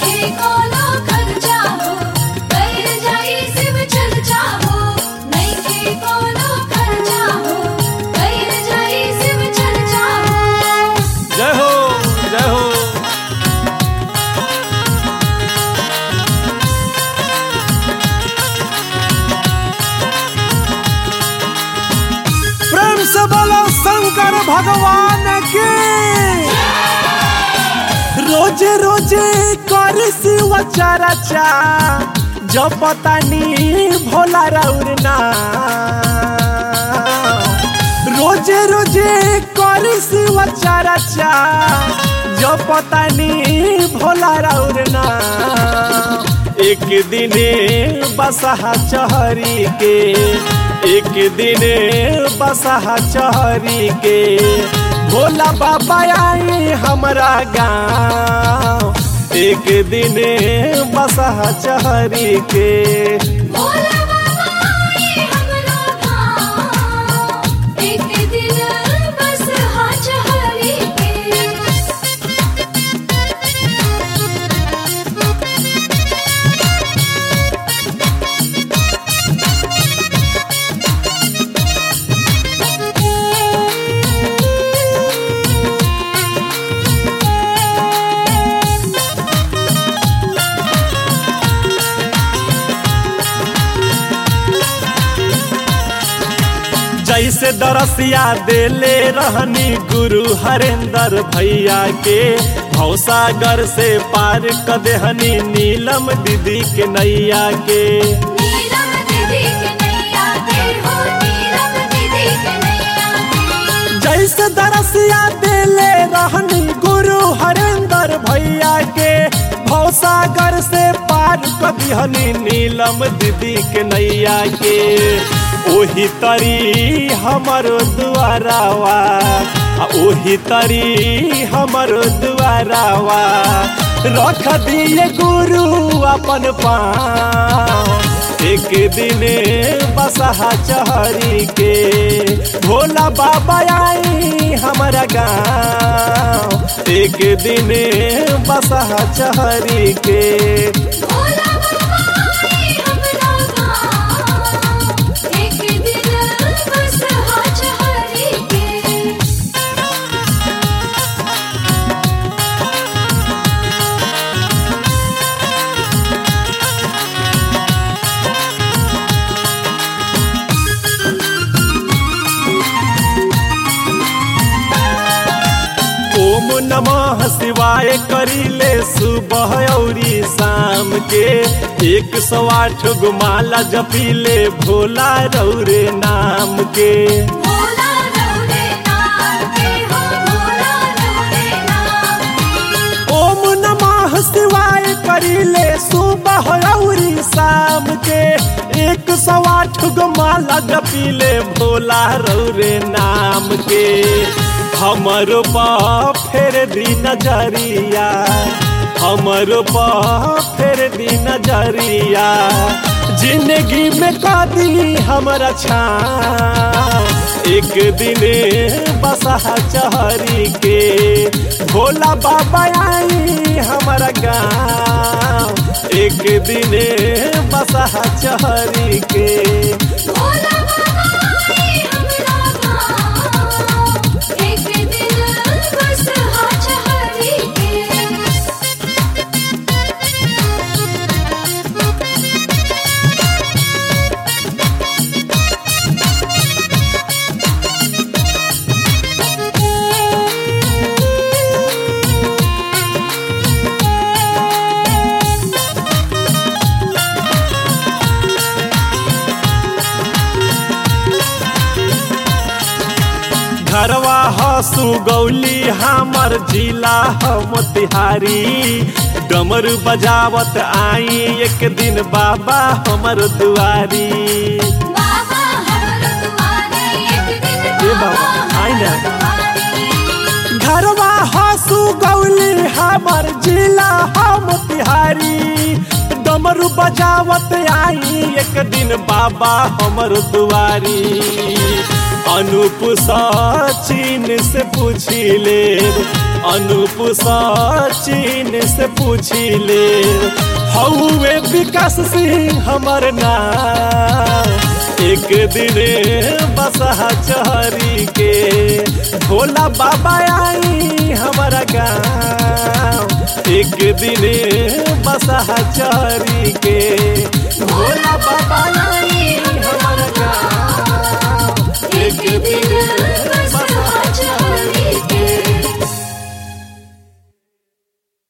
नइखे कोनो खर्चा हो कइल जाई शिव चर्चा हो नइखे कोनो खर्चा हो कइल जाई शिव चर्चा हो। जय हो जय हो। प्रेम से बोलो शंकर भगवान की। रोजे रोजे कर शिव चर्चा जब पतानी भोला रौरना रोजे रोजे कर शिव चर्चा जब पतानी भोला रौरना एक दिने बसहा चहरी के एक दिने बसहा चहरी के भोला बाबा आई हमारा गाँव एक दिने बसहा चहरी के। भोला बाबा आई हमरा गाँव एक दिन बस हाथ हरी के। जैसे दरसिया देले रहनी गुरु हरेंद्र भैया के भवसागर से पार क देहनी नीलम दीदी के नैया के। नीलम दीदी के नैया के हो नीलम दीदी के नैया के। जैसे दरसिया देले रहनी गुरु हरेंद्र भैया के भवसागर से पार क देहनी नीलम दीदी के नैया के। ओही तरी हमरो दुआरावा ओही तरी हमरो दुआरावा रख दिए गुरु अपन पाँव एक दिने बसहा चहरी के भोला बाबा आई हमारा गाँव एक दिने बसहा चहरी के। भोला बाबा आई हमरा गाँव एक दिन बस हाथ हरी के। ओम नमः शिवाय करीले सुबह औरी शाम के 108 गो माला जपीले भोला रौरे नाम के। भोला रौरे नाम के हो भोला रौरे नाम के। ओम नमः शिवाय करीले सुबह औरी शाम के 108 गो माला जपीले भोला रौरे नाम के। हमरो पा फेर दी नजरिया हमरो पा फेर दी नजरिया जिंदगी में कदी हमरा छाँव एक दिने बसहा चहरी के भोला बाबा आई हमारा गाँव एक दिने बसहा चहरी के। भोला बाबा आई हमरा गाँव एक दिन बस हाथ हरी के। घरवा हसु गौली हमर जिला मोतिहारी डमरू बजावत आई एक दिन बाबा हमर दुआरी। बाबा हमर दुआरी एक दिन बाबा आई ना। दुआरी। घरवा हसु गौली हमर जिला मोतिहारी डमरू बजावत आई एक दिन बाबा हमर दुआरी। अनूप सचिन से पूछी ले, अनूप सचिन से पूछी ले, हौवे विकास सिंह हमर नाम। एक दिन बसहा चहरी के भोला बाबा आई हमारा गाँव। एक दिन बसहा चहरी के भोला बाबा आई